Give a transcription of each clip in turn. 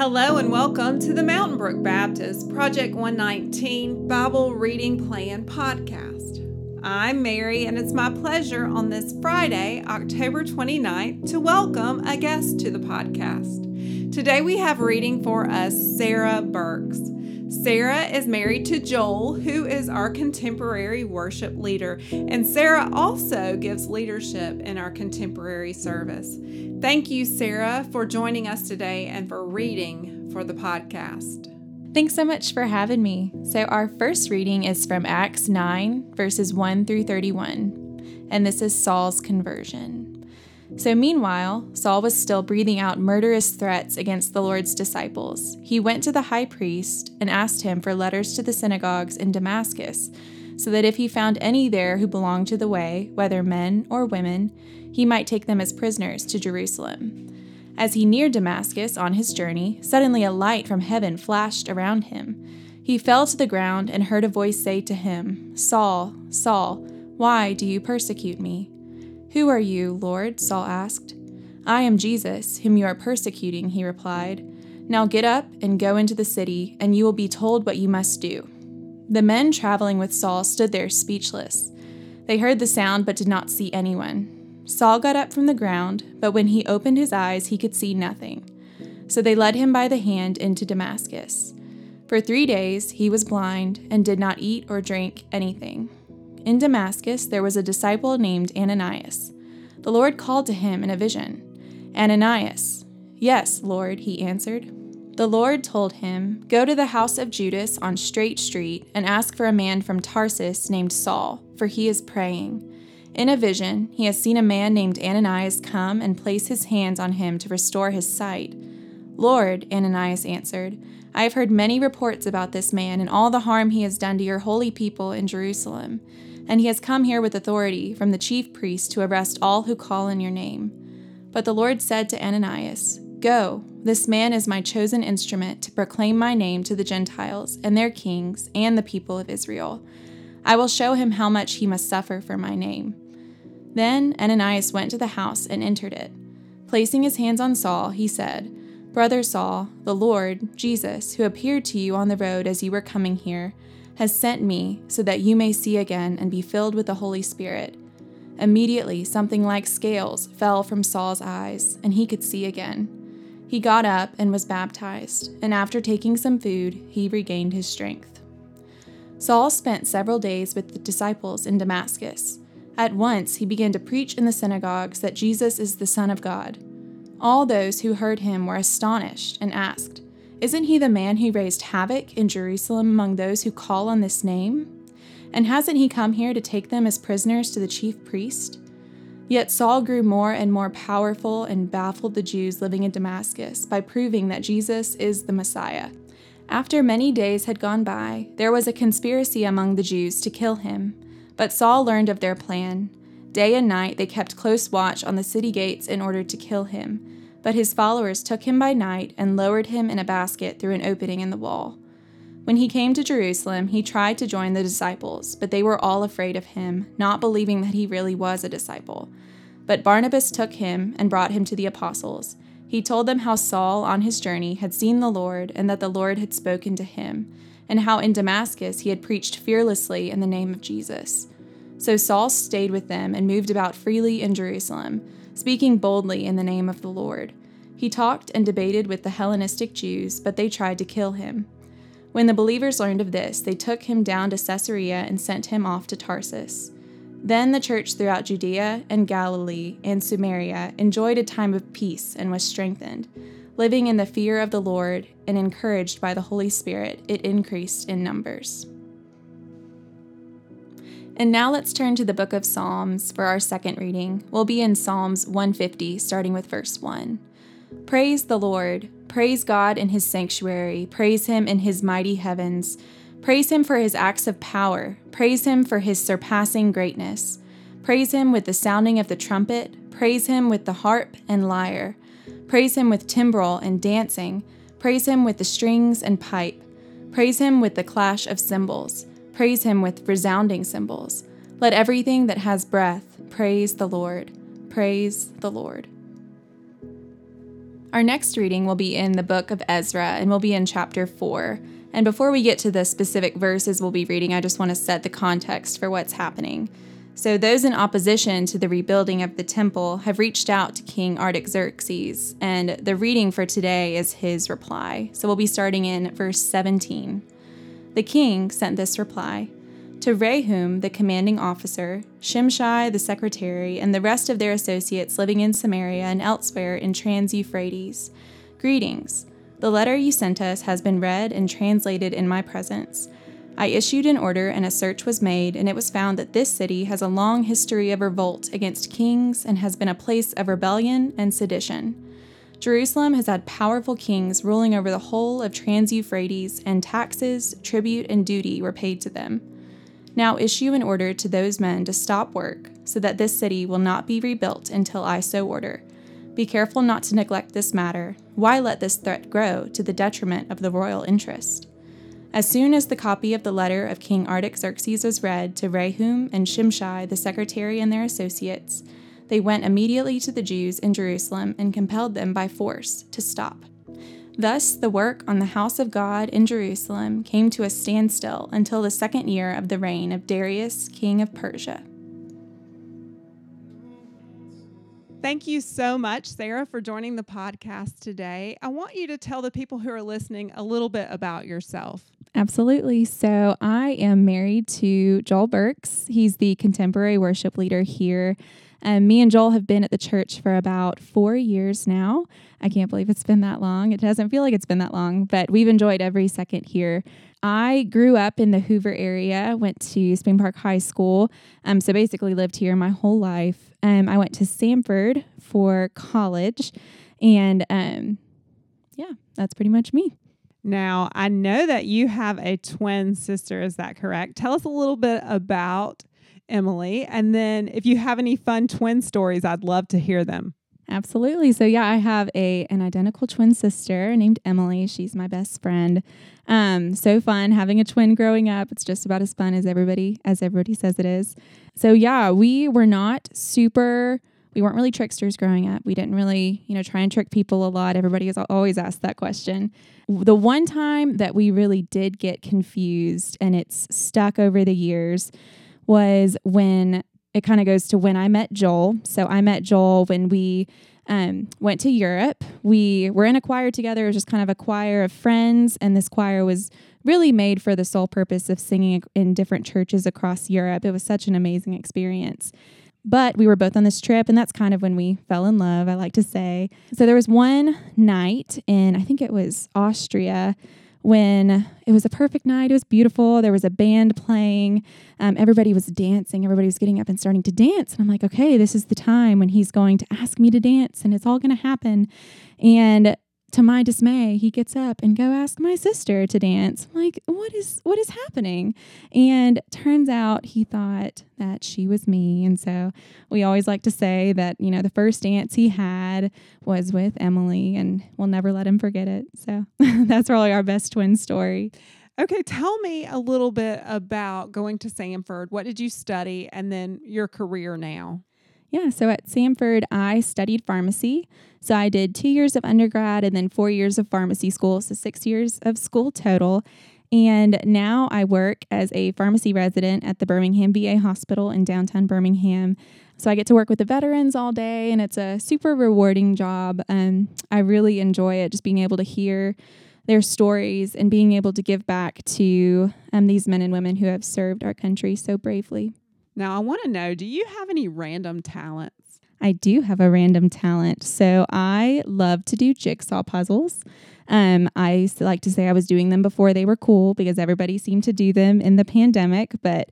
Hello and welcome to the Mountain Brook Baptist Project 119 Bible Reading Plan podcast. I'm Mary, and it's my pleasure on this Friday, October 29th, to welcome a guest to the podcast. Today we have reading for us Sarah Burks. Sarah is married to Joel, who is our contemporary worship leader, and Sarah also gives leadership in our contemporary service. Thank you, Sarah, for joining us today and for reading for the podcast. Thanks so much for having me. So our first reading is from Acts 9, verses 1 through 31, and this is Saul's conversion. So meanwhile, Saul was still breathing out murderous threats against the Lord's disciples. He went to the high priest and asked him for letters to the synagogues in Damascus, so that if he found any there who belonged to the way, whether men or women, he might take them as prisoners to Jerusalem. As he neared Damascus on his journey, suddenly a light from heaven flashed around him. He fell to the ground and heard a voice say to him, "Saul, Saul, why do you persecute me?" "Who are you, Lord?" Saul asked. "I am Jesus, whom you are persecuting," he replied. "Now get up and go into the city, and you will be told what you must do." The men traveling with Saul stood there speechless. They heard the sound but did not see anyone. Saul got up from the ground, but when he opened his eyes, he could see nothing. So they led him by the hand into Damascus. For 3 days he was blind and did not eat or drink anything. In Damascus there was a disciple named Ananias. The Lord called to him in a vision, "Ananias." "Yes, Lord," he answered. The Lord told him, "Go to the house of Judas on Straight Street and ask for a man from Tarsus named Saul, for he is praying. In a vision, he has seen a man named Ananias come and place his hands on him to restore his sight." "Lord," Ananias answered, "I have heard many reports about this man and all the harm he has done to your holy people in Jerusalem. And he has come here with authority from the chief priest to arrest all who call on your name." But the Lord said to Ananias, "Go, this man is my chosen instrument to proclaim my name to the Gentiles and their kings and the people of Israel. I will show him how much he must suffer for my name." Then Ananias went to the house and entered it. Placing his hands on Saul, he said, "Brother Saul, the Lord, Jesus, who appeared to you on the road as you were coming here, has sent me so that you may see again and be filled with the Holy Spirit." Immediately something like scales fell from Saul's eyes, and he could see again. He got up and was baptized, and after taking some food, he regained his strength. Saul spent several days with the disciples in Damascus. At once he began to preach in the synagogues that Jesus is the Son of God. All those who heard him were astonished and asked, "Isn't he the man who raised havoc in Jerusalem among those who call on this name? And hasn't he come here to take them as prisoners to the chief priest?" Yet Saul grew more and more powerful and baffled the Jews living in Damascus by proving that Jesus is the Messiah. After many days had gone by, there was a conspiracy among the Jews to kill him. But Saul learned of their plan. Day and night they kept close watch on the city gates in order to kill him. But his followers took him by night and lowered him in a basket through an opening in the wall. When he came to Jerusalem, he tried to join the disciples, but they were all afraid of him, not believing that he really was a disciple. But Barnabas took him and brought him to the apostles. He told them how Saul, on his journey, had seen the Lord and that the Lord had spoken to him, and how in Damascus he had preached fearlessly in the name of Jesus. So Saul stayed with them and moved about freely in Jerusalem, speaking boldly in the name of the Lord. He talked and debated with the Hellenistic Jews, but they tried to kill him. When the believers learned of this, they took him down to Caesarea and sent him off to Tarsus. Then the church throughout Judea and Galilee and Samaria enjoyed a time of peace and was strengthened. Living in the fear of the Lord and encouraged by the Holy Spirit, it increased in numbers. And now let's turn to the book of Psalms for our second reading. We'll be in Psalms 150, starting with verse 1. Praise the Lord. Praise God in his sanctuary. Praise him in his mighty heavens. Praise him for his acts of power. Praise him for his surpassing greatness. Praise him with the sounding of the trumpet. Praise him with the harp and lyre. Praise him with timbrel and dancing. Praise him with the strings and pipe. Praise him with the clash of cymbals. Praise him with resounding cymbals. Let everything that has breath praise the Lord. Praise the Lord. Our next reading will be in the book of Ezra, and we'll be in chapter 4. And before we get to the specific verses we'll be reading, I just want to set the context for what's happening. So those in opposition to the rebuilding of the temple have reached out to King Artaxerxes, and the reading for today is his reply. So we'll be starting in verse 17. The king sent this reply: to Rehum, the commanding officer, Shimshai, the secretary, and the rest of their associates living in Samaria and elsewhere in Trans-Euphrates. Greetings. The letter you sent us has been read and translated in my presence. I issued an order and a search was made, and it was found that this city has a long history of revolt against kings and has been a place of rebellion and sedition. Jerusalem has had powerful kings ruling over the whole of Trans-Euphrates, and taxes, tribute, and duty were paid to them. Now issue an order to those men to stop work, so that this city will not be rebuilt until I so order. Be careful not to neglect this matter. Why let this threat grow to the detriment of the royal interest? As soon as the copy of the letter of King Artaxerxes was read to Rehum and Shimshai, the secretary, and their associates, they went immediately to the Jews in Jerusalem and compelled them by force to stop. Thus, the work on the house of God in Jerusalem came to a standstill until the 2nd year of the reign of Darius, king of Persia. Thank you so much, Sarah, for joining the podcast today. I want you to tell the people who are listening a little bit about yourself. Absolutely. So I am married to Joel Burks. He's the contemporary worship leader here. Me and Joel have been at the church for about 4 years now. I can't believe it's been that long. It doesn't feel like it's been that long, but we've enjoyed every second here. I grew up in the Hoover area, went to Spring Park High School, so basically lived here my whole life. I went to Samford for college, and that's pretty much me. Now, I know that you have a twin sister. Is that correct? Tell us a little bit about Emily, and then if you have any fun twin stories, I'd love to hear them. Absolutely. So I have an identical twin sister named Emily. She's my best friend. So fun having a twin growing up. It's just about as fun as everybody says it is. So we weren't really tricksters growing up. We didn't really, try and trick people a lot. Everybody has always asked that question. The one time that we really did get confused, and it's stuck over the years, was when it kind of goes to when I met Joel. So I met Joel when we went to Europe. We were in a choir together. It was just kind of a choir of friends, and this choir was really made for the sole purpose of singing in different churches across Europe. It was such an amazing experience. But we were both on this trip, and that's kind of when we fell in love, I like to say. So there was one night in, I think it was Austria, when it was a perfect night. It was beautiful. There was a band playing. Everybody was dancing. Everybody was getting up and starting to dance. And I'm like, okay, this is the time when he's going to ask me to dance, and it's all going to happen. And to my dismay, he gets up and go ask my sister to dance. I'm like, what is happening? And turns out he thought that she was me. And so we always like to say that, the first dance he had was with Emily, and we'll never let him forget it. So that's probably our best twin story. Okay, tell me a little bit about going to Samford. What did you study, and then your career now? Yeah, so at Samford, I studied pharmacy. So I did 2 years of undergrad and then 4 years of pharmacy school, so 6 years of school total. And now I work as a pharmacy resident at the Birmingham VA Hospital in downtown Birmingham. So I get to work with the veterans all day, and it's a super rewarding job. I really enjoy it, just being able to hear their stories and being able to give back to these men and women who have served our country so bravely. Now, I want to know, do you have any random talents? I do have a random talent. So I love to do jigsaw puzzles. I like to say I was doing them before they were cool because everybody seemed to do them in the pandemic. But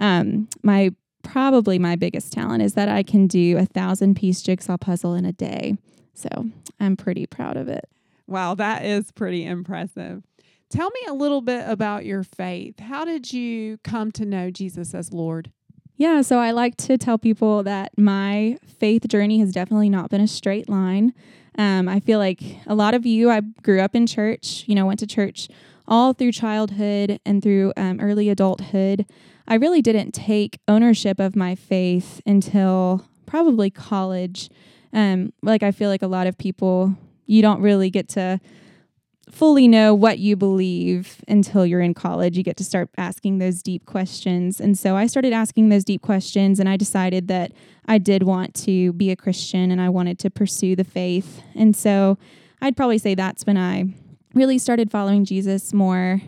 probably my biggest talent is that I can do 1,000-piece jigsaw puzzle in a day. So I'm pretty proud of it. Wow, that is pretty impressive. Tell me a little bit about your faith. How did you come to know Jesus as Lord? Yeah, so I like to tell people that my faith journey has definitely not been a straight line. I feel like a lot of you, I grew up in church, went to church all through childhood and through early adulthood. I really didn't take ownership of my faith until probably college. I feel like a lot of people you don't really get to fully know what you believe until you're in college. You get to start asking those deep questions. And so I started asking those deep questions, and I decided that I did want to be a Christian and I wanted to pursue the faith. And so I'd probably say that's when I really started following Jesus more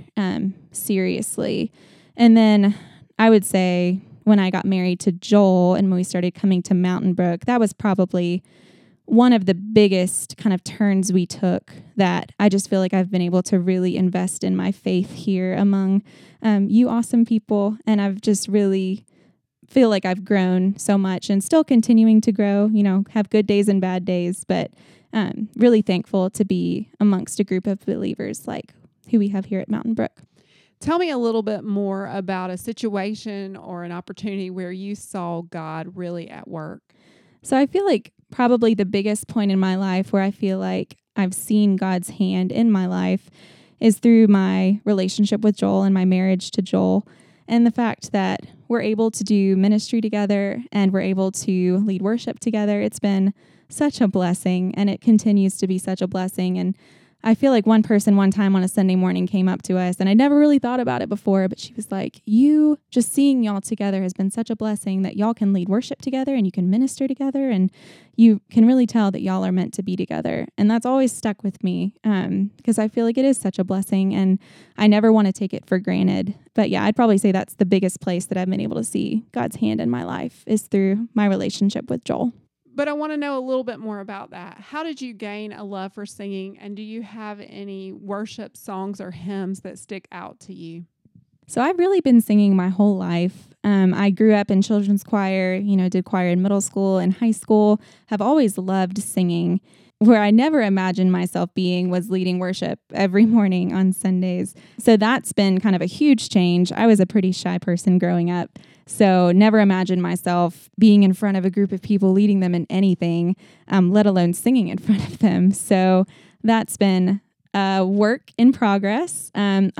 seriously. And then I would say when I got married to Joel and when we started coming to Mountain Brook, that was probably one of the biggest kind of turns we took, that I just feel like I've been able to really invest in my faith here among you awesome people. And I've just really feel like I've grown so much and still continuing to grow, have good days and bad days, but really thankful to be amongst a group of believers like who we have here at Mountain Brook. Tell me a little bit more about a situation or an opportunity where you saw God really at work. So I feel like probably the biggest point in my life where I feel like I've seen God's hand in my life is through my relationship with Joel and my marriage to Joel, and the fact that we're able to do ministry together and we're able to lead worship together. It's been such a blessing, and it continues to be such a blessing. And I feel like one person one time on a Sunday morning came up to us, and I never really thought about it before, but she was like, just seeing y'all together has been such a blessing, that y'all can lead worship together and you can minister together, and you can really tell that y'all are meant to be together. And that's always stuck with me because I feel like it is such a blessing, and I never want to take it for granted. But yeah, I'd probably say that's the biggest place that I've been able to see God's hand in my life is through my relationship with Joel. But I want to know a little bit more about that. How did you gain a love for singing, and do you have any worship songs or hymns that stick out to you? So I've really been singing my whole life. I grew up in children's choir, did choir in middle school and high school, have always loved singing. Where I never imagined myself being was leading worship every morning on Sundays. So that's been kind of a huge change. I was a pretty shy person growing up, so never imagined myself being in front of a group of people, leading them in anything, let alone singing in front of them. So that's been a work in progress.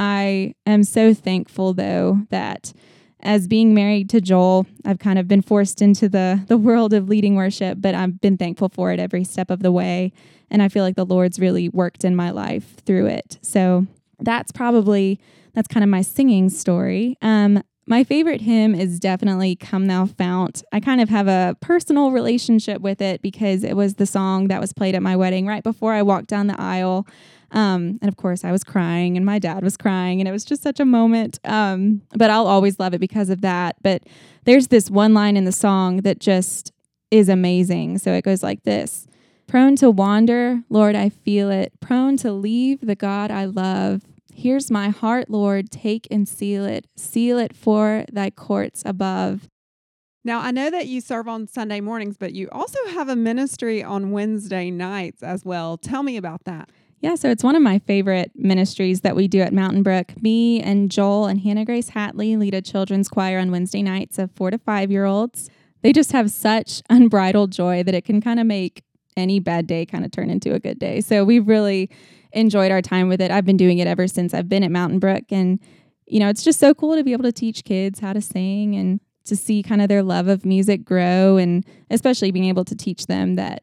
I am so thankful, though, that as being married to Joel, I've kind of been forced into the world of leading worship, but I've been thankful for it every step of the way. And I feel like the Lord's really worked in my life through it. So that's kind of my singing story. My favorite hymn is definitely Come Thou Fount. I kind of have a personal relationship with it because it was the song that was played at my wedding right before I walked down the aisle. And of course I was crying and my dad was crying, and it was just such a moment. But I'll always love it because of that. But there's this one line in the song that just is amazing. So it goes like this: prone to wander, Lord, I feel it. Prone to leave the God I love. Here's my heart, Lord, take and seal it for thy courts above. Now, I know that you serve on Sunday mornings, but you also have a ministry on Wednesday nights as well. Tell me about that. Yeah, so it's one of my favorite ministries that we do at Mountain Brook. Me and Joel and Hannah Grace Hatley lead a children's choir on Wednesday nights of 4 to 5-year-olds. They just have such unbridled joy that it can kind of make any bad day kind of turn into a good day. So we've really enjoyed our time with it. I've been doing it ever since I've been at Mountain Brook. And, it's just so cool to be able to teach kids how to sing and to see kind of their love of music grow, and especially being able to teach them that,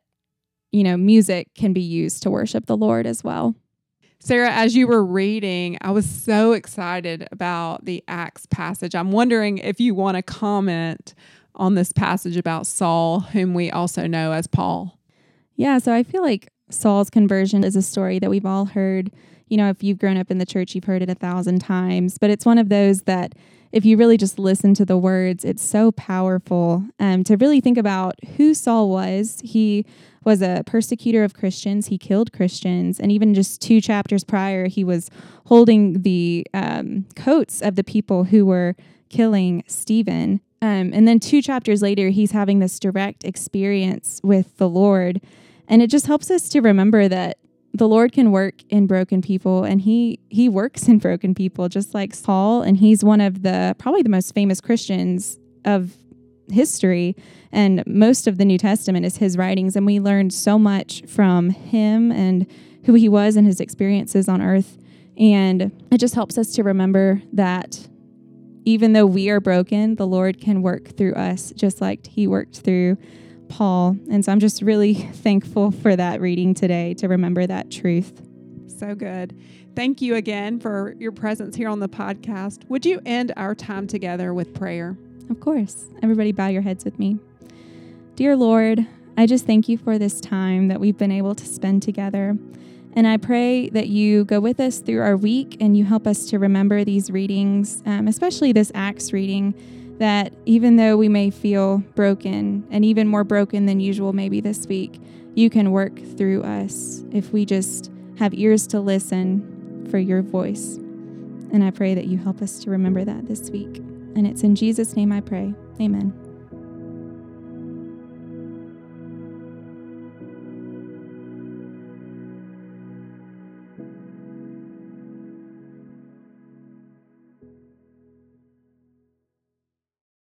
music can be used to worship the Lord as well. Sarah, as you were reading, I was so excited about the Acts passage. I'm wondering if you want to comment on this passage about Saul, whom we also know as Paul. Yeah, so I feel like Saul's conversion is a story that we've all heard. If you've grown up in the church, you've heard it 1,000 times. But it's one of those that if you really just listen to the words, it's so powerful to really think about who Saul was. He was a persecutor of Christians. He killed Christians. And even just 2 chapters prior, he was holding the coats of the people who were killing Stephen. And then 2 chapters later, he's having this direct experience with the Lord. And it just helps us to remember that the Lord can work in broken people, and he works in broken people, just like Saul. And he's one of probably the most famous Christians of history, and most of the New Testament is his writings. And we learned so much from him and who he was and his experiences on earth. And it just helps us to remember that even though we are broken, the Lord can work through us, just like he worked through Paul. And so I'm just really thankful for that reading today to remember that truth. So good. Thank you again for your presence here on the podcast. Would you end our time together with prayer? Of course. Everybody bow your heads with me. Dear Lord, I just thank you for this time that we've been able to spend together. And I pray that you go with us through our week and you help us to remember these readings, especially this Acts reading, that even though we may feel broken and even more broken than usual maybe this week, you can work through us if we just have ears to listen for your voice. And I pray that you help us to remember that this week. And it's in Jesus' name I pray. Amen.